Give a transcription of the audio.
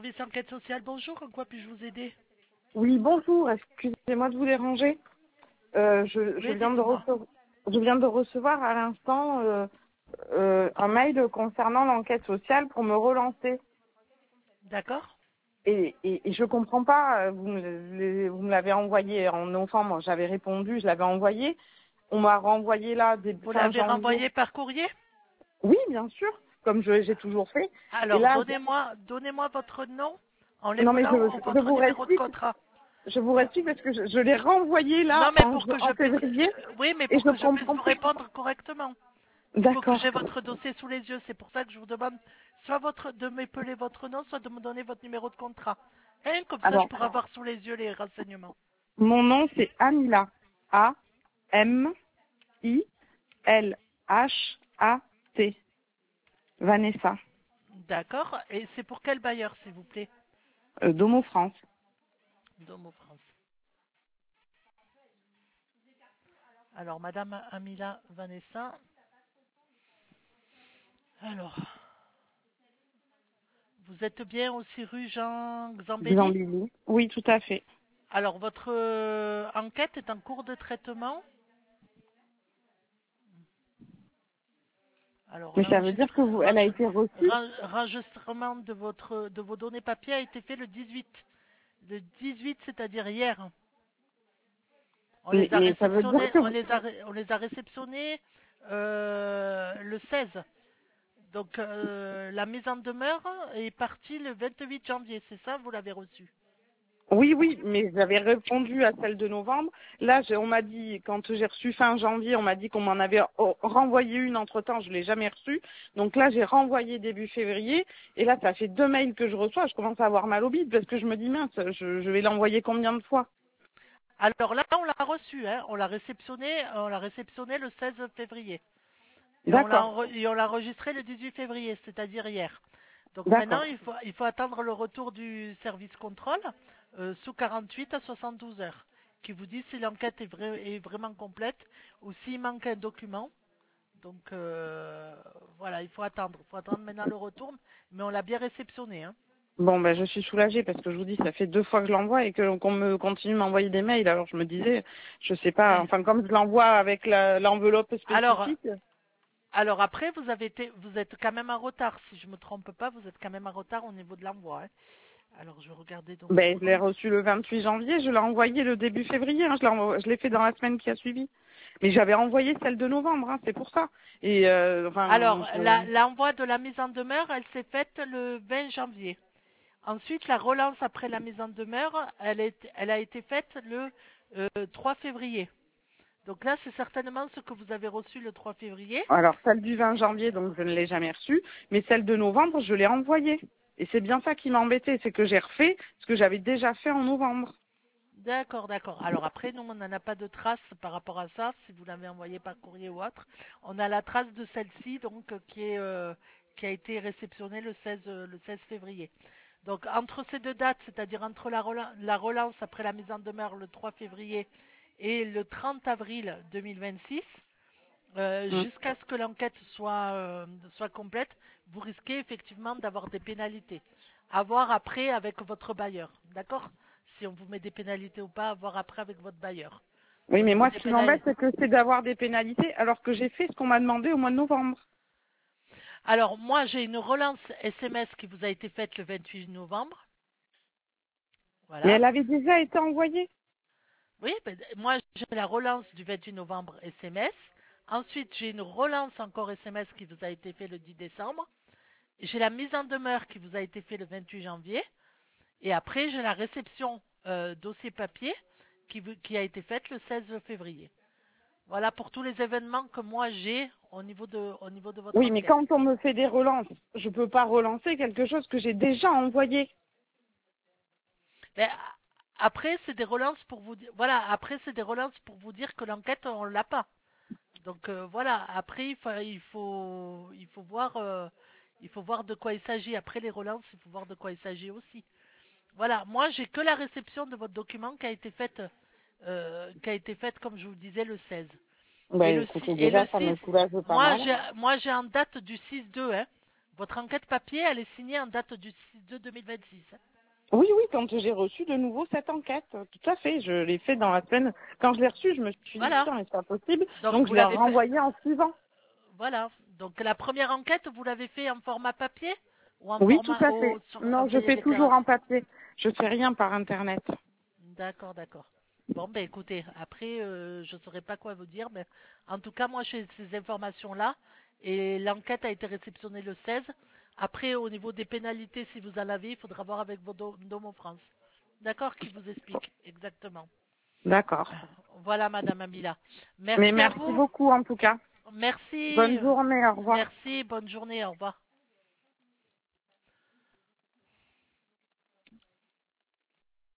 service enquête sociale, bonjour, en quoi puis-je vous aider? Oui, bonjour, excusez-moi de vous déranger. Je Oui, viens de dites-moi. recevoir à l'instant un mail concernant l'enquête sociale pour me relancer. D'accord? Et je comprends pas, vous me l'avez envoyé en novembre, j'avais répondu, je l'avais envoyé. On m'a renvoyé là Vous fin l'avez janvier. renvoyé par courrier? Oui, bien sûr, comme j'ai toujours fait. Et Alors, là, donnez-moi votre nom en non mais l'épelant en je votre vous numéro de réexplique, contrat. parce que je l'ai renvoyé Non, là mais pour que je en puisse... février oui, mais et pour je que je puisse comprends vous pas. répondre correctement. Il faut que D'accord. j'ai votre dossier sous les yeux. C'est pour ça que je vous demande soit de m'épeler votre nom, soit de me donner votre numéro de contrat. Hein, comme ça, je Alors, pourrai avoir sous les yeux les renseignements. mon nom, c'est Amila. A-M-I-L-H-A-T. Vanessa. D'accord? Et c'est pour quel bailleur, s'il vous plaît? Domo France. Domo France. Alors, Madame Amila Vanessa. Alors, vous êtes bien aussi rue Jean Xambelli? Xambili. Oui, tout à fait. Alors, votre enquête est en cours de traitement. Alors, Mais ça veut dire que elle a été reçue? l'enregistrement de vos données papier a été fait le 18. Le 18, c'est-à-dire hier. On les a Mais ça veut dire réceptionnés, que on les a réceptionnés le 16. Donc, la mise en demeure est partie le 28 janvier, c'est ça? Vous l'avez reçu? oui, mais j'avais répondu à celle de novembre. Là, on m'a dit, quand j'ai reçu fin janvier, on m'a dit qu'on m'en avait renvoyé une entre-temps, je l'ai jamais reçue. Donc là, j'ai renvoyé début février. Et là, ça fait 2 mails que je reçois. Je commence à avoir mal au bide parce que je me dis, mince, je vais l'envoyer combien de fois? Alors là, on l'a reçu, hein, on l'a réceptionné le 16 février. D'accord, Et on l'a enregistré le 18 février, c'est-à-dire hier. Donc maintenant, d'accord. il faut attendre le retour du service contrôle sous 48 à 72 heures, qui vous dit si l'enquête est vraiment complète ou s'il manque un document. Donc voilà, il faut attendre maintenant le retour, mais on l'a bien réceptionné, hein. Bon, ben, je suis soulagée parce que je vous dis, ça fait 2 fois que je l'envoie et qu'on me continue de m'envoyer des mails. Alors je me disais, je sais pas, Oui. enfin comme je l'envoie avec l'enveloppe Alors, spécifique. alors après, vous êtes quand même en retard. Si je me trompe pas, vous êtes quand même en retard au niveau de l'envoi, hein. Alors, je vais regarder donc Ben, je l'ai comment. reçu le 28 janvier, je l'ai envoyé le début février, hein, je l'ai fait dans la semaine qui a suivi. Mais j'avais envoyé celle de novembre, hein, c'est pour ça. Et enfin, Alors, l'envoi de la mise en demeure, elle s'est faite le 20 janvier. Ensuite, la relance après la mise en demeure, elle a été faite le 3 février. Donc là, c'est certainement ce que vous avez reçu le 3 février. alors celle du 20 janvier, donc je ne l'ai jamais reçue, mais celle de novembre, je l'ai envoyée. Et c'est bien ça qui m'a embêtée, c'est que j'ai refait ce que j'avais déjà fait en novembre. D'accord, d'accord. Alors après, nous, on n'en a pas de trace par rapport à ça, si vous l'avez envoyé par courrier ou autre. On a la trace de celle-ci, donc, qui a été réceptionnée le 16 février. Donc, entre ces deux dates, c'est-à-dire entre la relance après la mise en demeure le 3 février et le 30 avril 2026, Mm. jusqu'à ce que l'enquête soit complète, vous risquez effectivement d'avoir des pénalités. À voir après avec votre bailleur, d'accord? Si on vous met des pénalités ou pas, à voir après avec votre bailleur. Oui, Au mais niveau moi, ce des qui m'embête, pénalités. c'est que c'est d'avoir des pénalités alors que j'ai fait ce qu'on m'a demandé au mois de novembre. Alors, moi, j'ai une relance SMS qui vous a été faite le 28 novembre. Mais Voilà. elle avait déjà été envoyée. Oui, ben, moi, j'ai la relance du 28 novembre SMS. Ensuite, j'ai une relance encore SMS qui vous a été faite le 10 décembre. J'ai la mise en demeure qui vous a été faite le 28 janvier. Et après, j'ai la réception dossier papier qui a été faite le 16 février. Voilà pour tous les événements que moi j'ai au niveau de votre Oui, mais enquête. quand on me fait des relances, je peux pas relancer quelque chose que j'ai déjà envoyé. Mais après, c'est des relances pour vous dire, voilà, après c'est des relances pour vous dire que l'enquête on l'a pas. Donc voilà, après il faut voir de quoi il s'agit. Après les relances, il faut voir de quoi il s'agit aussi. Voilà, moi j'ai que la réception de votre document qui a été faite comme je vous le disais le 16. Et Ben, le 6, écoutez, et le déjà, ça me 6, soulage pas mal. moi j'ai en date du 6-2, hein. Votre enquête papier, elle est signée en date du 6/2 2026. Oui, oui, quand j'ai reçu de nouveau cette enquête, tout à fait. Je l'ai fait dans la semaine. Quand je l'ai reçue, je me suis dit, Voilà. putain, mais c'est pas possible. Donc Donc, vous je l'ai l'avez fait. renvoyé en suivant. Voilà. Donc la première enquête, vous l'avez fait en format papier ou en Oui, tout format à fait. sur un Non, je cahier de fais toujours en déclaration? papier. Je fais rien par Internet. D'accord, d'accord. Bon, ben écoutez, après, je ne saurais pas quoi vous dire, mais en tout cas, moi, j'ai ces informations-là et l'enquête a été réceptionnée le 16. Après, au niveau des pénalités, si vous en avez, il faudra voir avec vos Domo France. D'accord, qui vous explique exactement. D'accord. Voilà, Madame Amila. Mais Merci à merci vous. beaucoup, en tout cas. Merci. Bonne journée. Au revoir. Merci. Bonne journée. Au revoir.